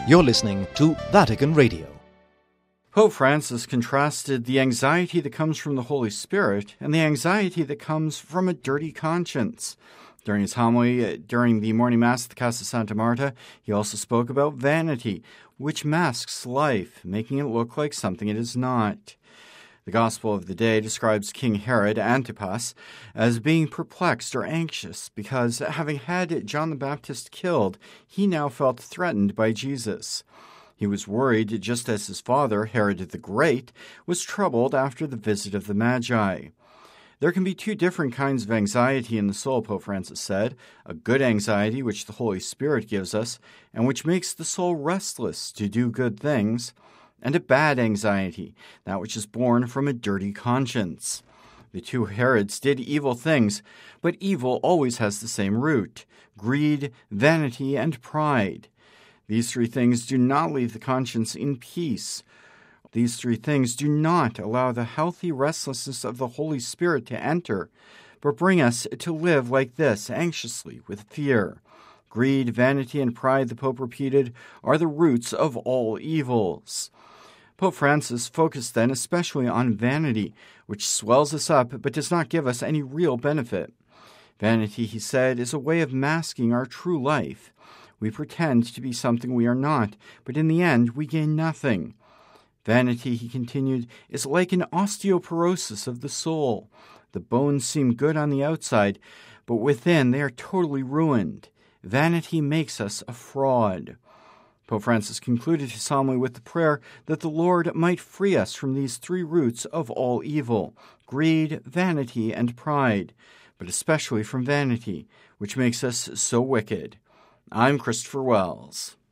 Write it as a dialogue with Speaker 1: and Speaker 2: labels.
Speaker 1: You're listening to Vatican Radio.
Speaker 2: Pope Francis contrasted the anxiety that comes from the Holy Spirit and the anxiety that comes from a dirty conscience. During his homily during the morning Mass at the Casa Santa Marta, he also spoke about vanity, which masks life, making it look like something it is not. The Gospel of the day describes King Herod Antipas as being perplexed or anxious because, having had John the Baptist killed, he now felt threatened by Jesus. He was worried just as his father, Herod the Great, was troubled after the visit of the Magi. There can be two different kinds of anxiety in the soul, Pope Francis said, a good anxiety which the Holy Spirit gives us and which makes the soul restless to do good things, and a bad anxiety, that which is born from a dirty conscience. The two Herods did evil things, but evil always has the same root: greed, vanity, and pride. These three things do not leave the conscience in peace. These three things do not allow the healthy restlessness of the Holy Spirit to enter, but bring us to live like this, anxiously, with fear. Greed, vanity, and pride, the Pope repeated, are the roots of all evils. Pope Francis focused then especially on vanity, which swells us up but does not give us any real benefit. Vanity, he said, is a way of masking our true life. We pretend to be something we are not, but in the end we gain nothing. Vanity, he continued, is like an osteoporosis of the soul. The bones seem good on the outside, but within they are totally ruined. Vanity makes us a fraud. Pope Francis concluded his homily with the prayer that the Lord might free us from these three roots of all evil: greed, vanity, and pride, but especially from vanity, which makes us so wicked. I'm Christopher Wells.